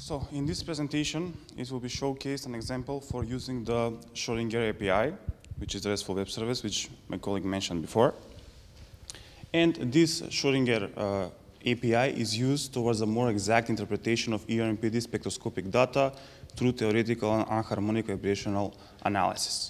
So in this presentation, it will be showcased an example for using the Schrödinger API, which is the RESTful web service, which my colleague mentioned before. And this Schrödinger API is used towards a more exact interpretation of ERMPD spectroscopic data through theoretical and anharmonic vibrational analysis.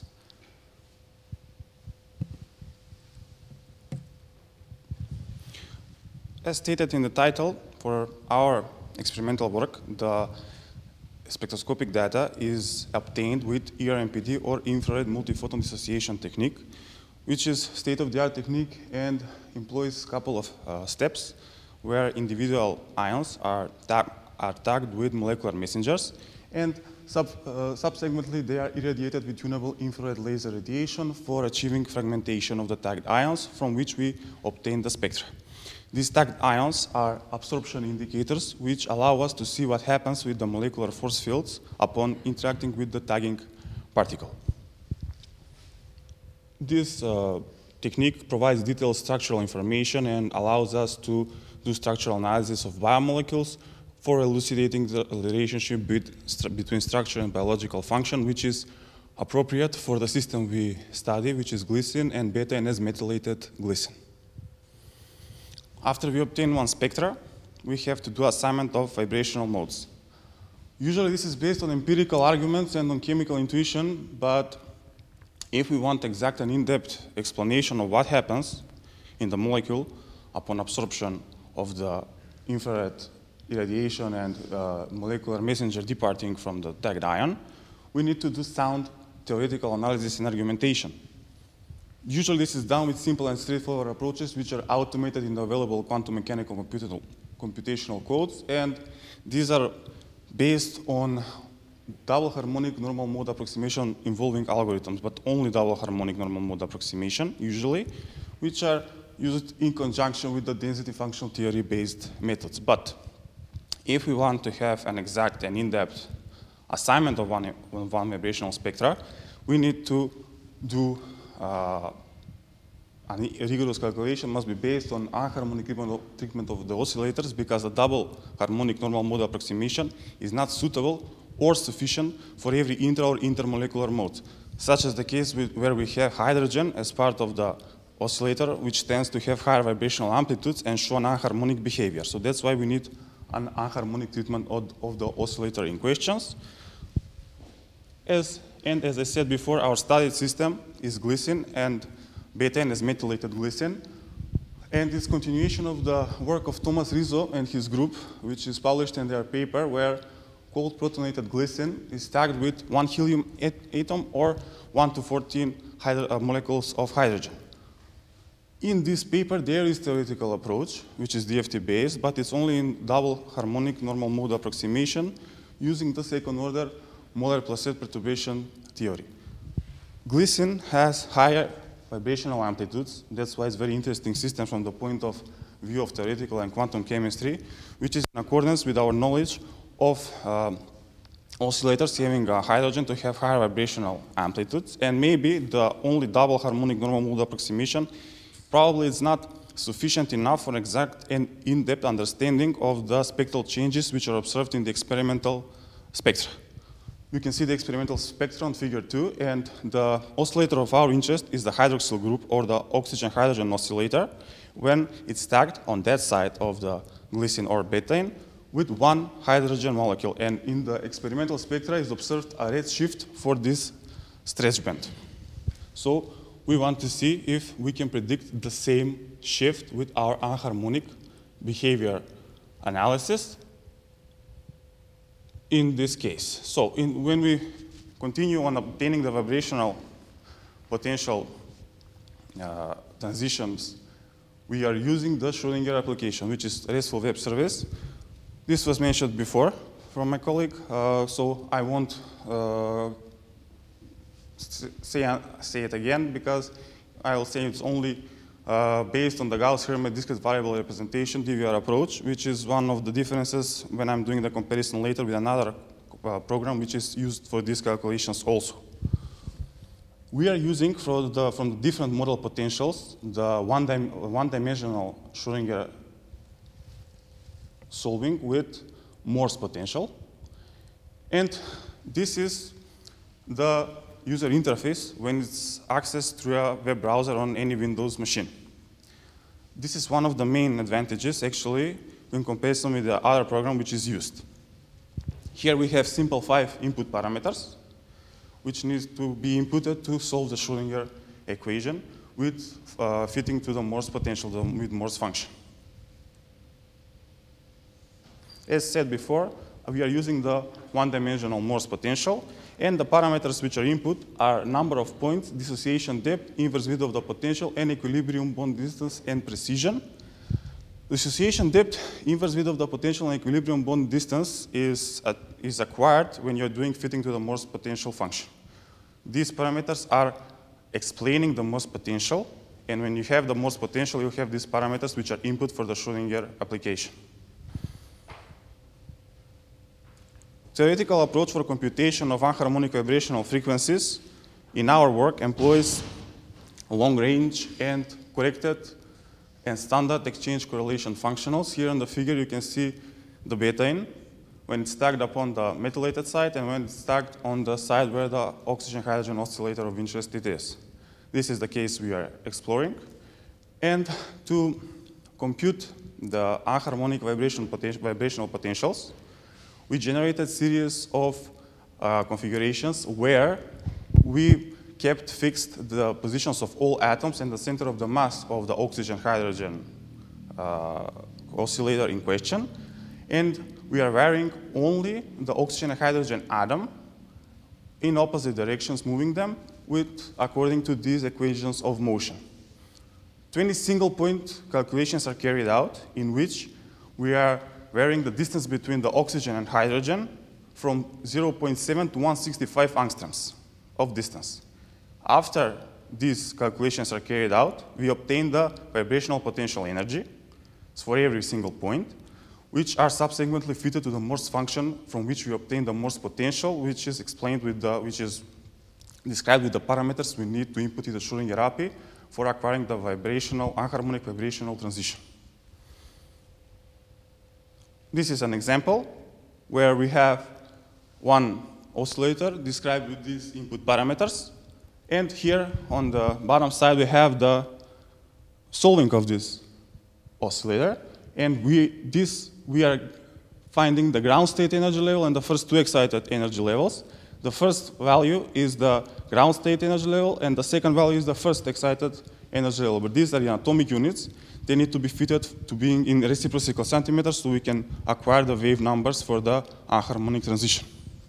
As stated in the title, for our experimental work, the spectroscopic data is obtained with ERMPD or infrared multiphoton dissociation technique, which is state-of-the-art technique and employs a couple of steps where individual ions are tagged with molecular messengers, and subsequently they are irradiated with tunable infrared laser radiation for achieving fragmentation of the tagged ions, from which we obtain the spectra. These tagged ions are absorption indicators, which allow us to see what happens with the molecular force fields upon interacting with the tagging particle. This technique provides detailed structural information and allows us to do structural analysis of biomolecules for elucidating the relationship between structure and biological function, which is appropriate for the system we study, which is glycine and beta-NS methylated glycine. After we obtain one spectra, we have to do assignment of vibrational modes. Usually this is based on empirical arguments and on chemical intuition, but if we want exact and in-depth explanation of what happens in the molecule upon absorption of the infrared irradiation and molecular messenger departing from the tagged ion, we need to do sound theoretical analysis and argumentation. Usually this is done with simple and straightforward approaches which are automated in the available quantum mechanical computational codes, and these are based on double harmonic normal mode approximation involving algorithms, but only double harmonic normal mode approximation usually, which are used in conjunction with the density functional theory based methods. But if we want to have an exact and in-depth assignment of one vibrational spectra, we need to do a rigorous calculation must be based on anharmonic treatment of the oscillators, because a double harmonic normal mode approximation is not suitable or sufficient for every intra or intermolecular mode, such as the case where we have hydrogen as part of the oscillator, which tends to have higher vibrational amplitudes and show an anharmonic behavior. So that's why we need an anharmonic treatment of the oscillator in questions. As I said before, our studied system is glycine and beta-NS methylated glycine. And it's continuation of the work of Thomas Rizzo and his group, which is published in their paper, where cold protonated glycine is tagged with one helium atom or 1 to 14 molecules of hydrogen. In this paper, there is theoretical approach, which is DFT-based, but it's only in double harmonic normal mode approximation using the second order molar placid perturbation theory. Glycine has higher vibrational amplitudes. That's why it's a very interesting system from the point of view of theoretical and quantum chemistry, which is in accordance with our knowledge of oscillators having hydrogen to have higher vibrational amplitudes. And maybe the only double harmonic normal mode approximation probably is not sufficient enough for exact and in-depth understanding of the spectral changes which are observed in the experimental spectra. You can see the experimental spectrum on figure 2, and the oscillator of our interest is the hydroxyl group, or the oxygen-hydrogen oscillator, when it's tagged on that side of the glycine or betaine with one hydrogen molecule. And in the experimental spectra is observed a red shift for this stretch band. So we want to see if we can predict the same shift with our anharmonic behavior analysis in this case. So when we continue on obtaining the vibrational potential transitions, we are using the Schrödinger application, which is RESTful web service. This was mentioned before from my colleague, so I won't say it again, because I will say it's only based on the Gauss-Hermite discrete variable representation DVR approach, which is one of the differences when I'm doing the comparison later with another program which is used for these calculations also. We are using from the different model potentials the one-dimensional Schrödinger solving with Morse potential. And this is the user interface when it's accessed through a web browser on any Windows machine. This is one of the main advantages, actually, in comparison with the other program which is used. Here we have simple 5 input parameters, which needs to be inputted to solve the Schrödinger equation with fitting to the Morse potential with Morse function. As said before, we are using the one-dimensional Morse potential, and the parameters which are input are number of points, dissociation depth, inverse width of the potential, and equilibrium bond distance and precision. Dissociation depth, inverse width of the potential, and equilibrium bond distance is acquired when you're doing fitting to the Morse potential function. These parameters are explaining the Morse potential, and when you have the Morse potential, you have these parameters which are input for the Schrödinger application. Theoretical approach for computation of anharmonic vibrational frequencies in our work employs long-range and corrected and standard exchange correlation functionals. Here in the figure, you can see the beta-in when it's stacked upon the methylated side and when it's stacked on the side where the oxygen-hydrogen oscillator of interest it is. This is the case we are exploring. And to compute the anharmonic vibrational potentials, we generated a series of configurations where we kept fixed the positions of all atoms and the center of the mass of the oxygen-hydrogen oscillator in question. And we are varying only the oxygen and hydrogen atom in opposite directions, moving them according to these equations of motion. 20 single-point calculations are carried out in which we are varying the distance between the oxygen and hydrogen from 0.7 to 165 angstroms of distance. After these calculations are carried out, we obtain the vibrational potential energy for every single point, which are subsequently fitted to the Morse function from which we obtain the Morse potential, which is explained with which is described with the parameters we need to input in the Schrödinger API for acquiring the anharmonic vibrational transition. This is an example where we have one oscillator described with these input parameters. And here on the bottom side, we have the solving of this oscillator. And we are finding the ground state energy level and the first two excited energy levels. The first value is the ground state energy level, and the second value is the first excited energy level. But these are in atomic units. They need to be fitted to being in reciprocal centimeters so we can acquire the wave numbers for the anharmonic transition.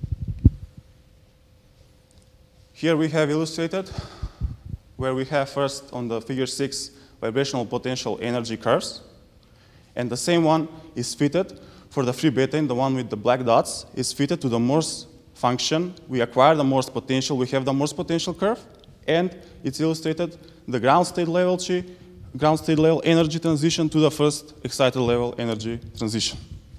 Here we have illustrated where we have first on the figure 6 vibrational potential energy curves. And the same one is fitted for the free beta-in, the one with the black dots, is fitted to the Morse function. We acquire the Morse potential. We have the Morse potential curve, and it's illustrated the ground state level energy transition to the first excited level energy transition.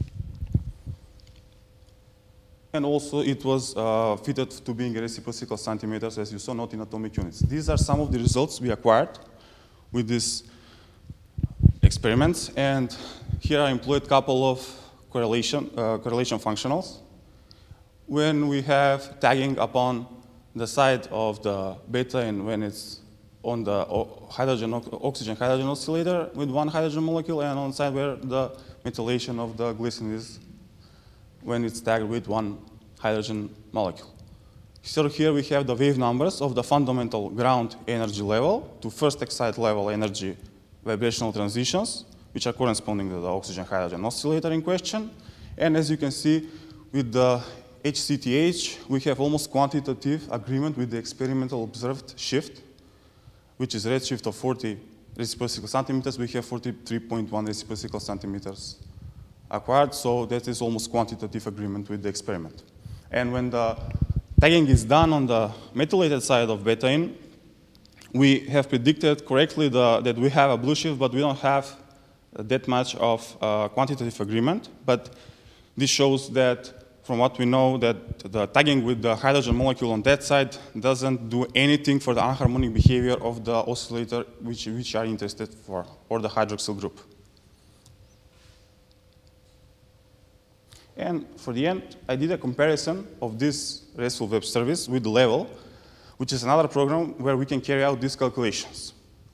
And also it was fitted to being reciprocal centimeters, as you saw, not in atomic units. These are some of the results we acquired with these experiments. And here I employed a couple of correlation functionals. When we have tagging upon the side of the beta-in when it's on the oxygen-hydrogen oscillator with one hydrogen molecule, and on the side where the methylation of the glycine is when it's tagged with one hydrogen molecule. So here we have the wave numbers of the fundamental ground energy level to first excited level energy vibrational transitions, which are corresponding to the oxygen-hydrogen oscillator in question. And as you can see, with the HCTH, we have almost quantitative agreement with the experimental observed shift, which is redshift of 40 reciprocal centimeters. We have 43.1 reciprocal centimeters acquired, so that is almost quantitative agreement with the experiment. And when the tagging is done on the methylated side of beta-in, we have predicted correctly that we have a blue shift, but we don't have that much of quantitative agreement. But this shows that, from what we know, that the tagging with the hydrogen molecule on that side doesn't do anything for the anharmonic behavior of the oscillator which are interested for, or the hydroxyl group. And for the end, I did a comparison of this RESTful web service with Level, which is another program where we can carry out these calculations.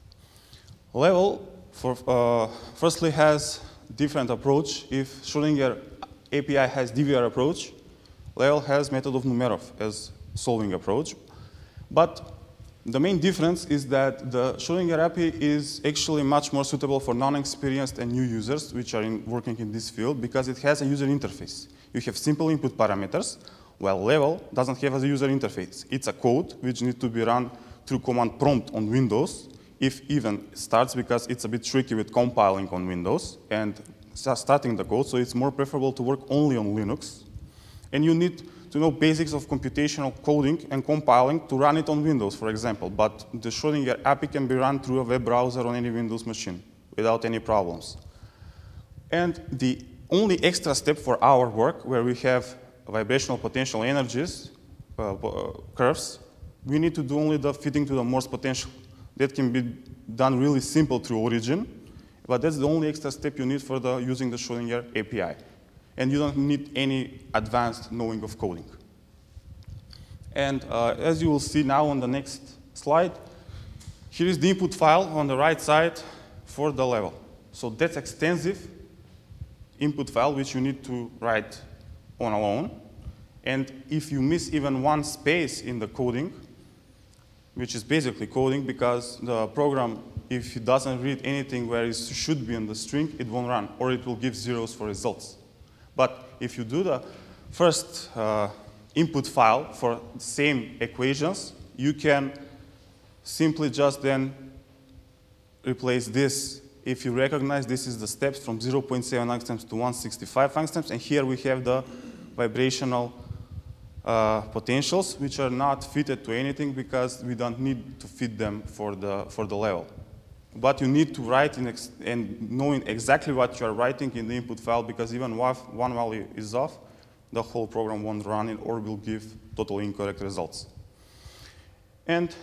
Level, firstly, has different approach. If Schrodinger API has DVR approach, Level has method of Numerov as solving approach. But the main difference is that the Schrodinger API is actually much more suitable for non-experienced and new users which are working in this field because it has a user interface. You have simple input parameters, while Level doesn't have a user interface. It's a code which needs to be run through command prompt on Windows, if even starts, because it's a bit tricky with compiling on Windows and starting the code, so it's more preferable to work only on Linux. And you need to know basics of computational coding and compiling to run it on Windows, for example. But the Schrodinger API can be run through a web browser on any Windows machine without any problems. And the only extra step for our work, where we have vibrational potential energies, curves, we need to do only the fitting to the Morse potential. That can be done really simple through Origin, but that's the only extra step you need for using the Schrodinger API. And you don't need any advanced knowing of coding. And as you will see now on the next slide, here is the input file on the right side for the Level. So that's extensive input file which you need to write on alone. And if you miss even one space in the coding, which is basically coding, because the program, if it doesn't read anything where it should be in the string, it won't run, or it will give zeros for results. But if you do the first input file for the same equations, you can simply just then replace this. If you recognize, this is the steps from 0.7 angstroms to 165 angstroms, and here we have the vibrational potentials, which are not fitted to anything because we don't need to fit them for the Level. But you need to write and knowing exactly what you are writing in the input file, because even one value is off, the whole program won't run it or will give totally incorrect results. And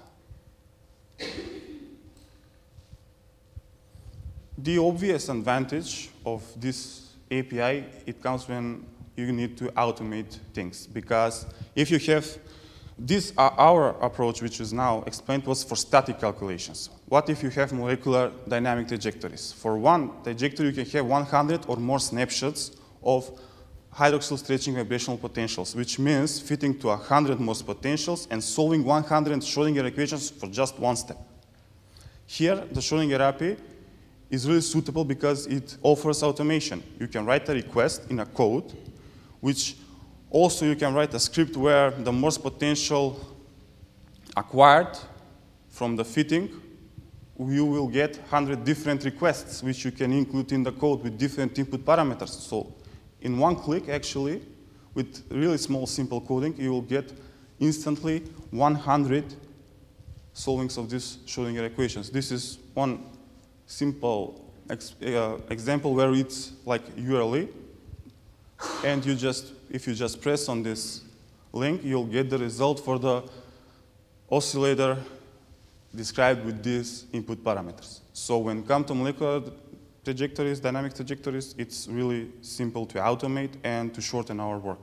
the obvious advantage of this API, it comes when you need to automate things, because if you have this, our approach, which is now explained, was for static calculations. What if you have molecular dynamic trajectories? For one trajectory, you can have 100 or more snapshots of hydroxyl stretching vibrational potentials, which means fitting to 100 Morse potentials and solving 100 Schrodinger equations for just one step. Here, the Schrodinger API is really suitable because it offers automation. You can write a request in a code, which also you can write a script where the Morse potential acquired from the fitting, you will get 100 different requests, which you can include in the code with different input parameters. So in one click, actually, with really small, simple coding, you will get instantly 100 solvings of these Schrodinger equations. This is one simple example where it's like URL, and if you just press on this link, you'll get the result for the oscillator described with these input parameters. So when it comes to molecular trajectories, dynamic trajectories, it's really simple to automate and to shorten our work.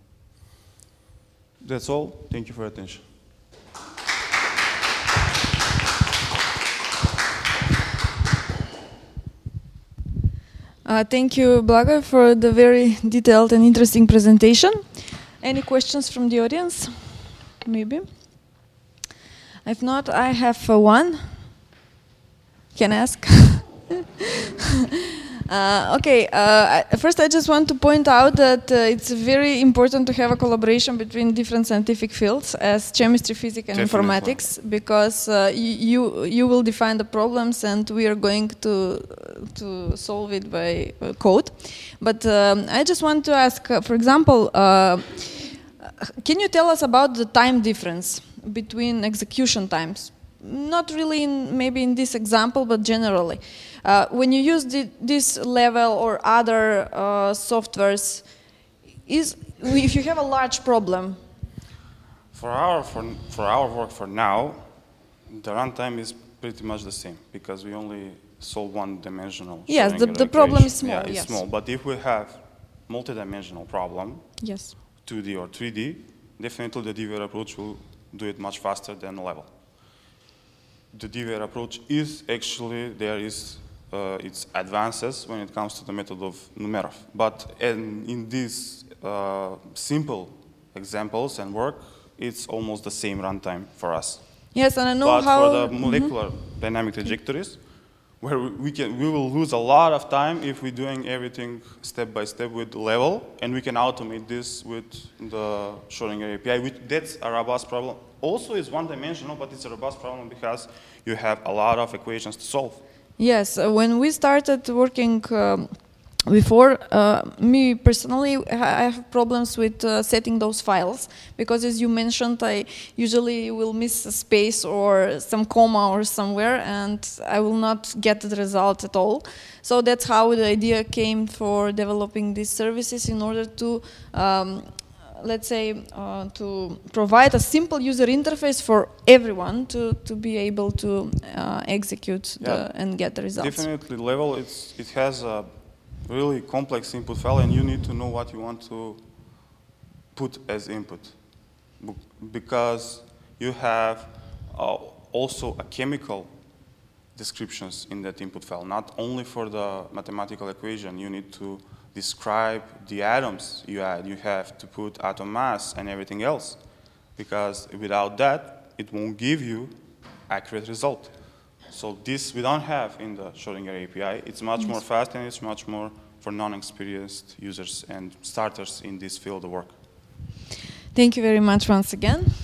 That's all. Thank you for your attention. Thank you, Blago, for the very detailed and interesting presentation. Any questions from the audience? Maybe. If not, I have one. Can I ask? Okay, first I just want to point out that it's very important to have a collaboration between different scientific fields as chemistry, physics, and informatics, because you will define the problems and we are going to solve it by code. But I just want to ask, for example, can you tell us about the time difference between execution times? Not really maybe in this example, but generally. When you use this level or other softwares, if you have a large problem? For our work for now, the runtime is pretty much the same, because we only solve one-dimensional. Yes, the problem is small. Yeah, it's small. But if we have multidimensional problem, Yes. 2D or 3D, definitely the DVR approach will do it much faster than level. The DVR approach is actually, there is its advances when it comes to the method of Numerov. But in these simple examples and work, it's almost the same runtime for us. Yes, and I know but how. for the molecular dynamic trajectories, where we will lose a lot of time if we're doing everything step by step with level, and we can automate this with the Schrödinger API. That's a robust problem. Also, it's one-dimensional, but it's a robust problem because you have a lot of equations to solve. Yes, when we started working before, me personally, I have problems with setting those files because, as you mentioned, I usually will miss a space or some comma or somewhere, and I will not get the result at all. So that's how the idea came for developing these services in order to, let's say, to provide a simple user interface for everyone to be able to execute and get the results. Definitely, level it has a really complex input file, and you need to know what you want to put as input, because you have also a chemical descriptions in that input file, not only for the mathematical equation. You need to describe the atoms you add. You have to put atom mass and everything else, because without that, it won't give you accurate result. So this we don't have in the Schrödinger API. It's much more fast, and it's much more for non-experienced users and starters in this field of work. Thank you very much once again.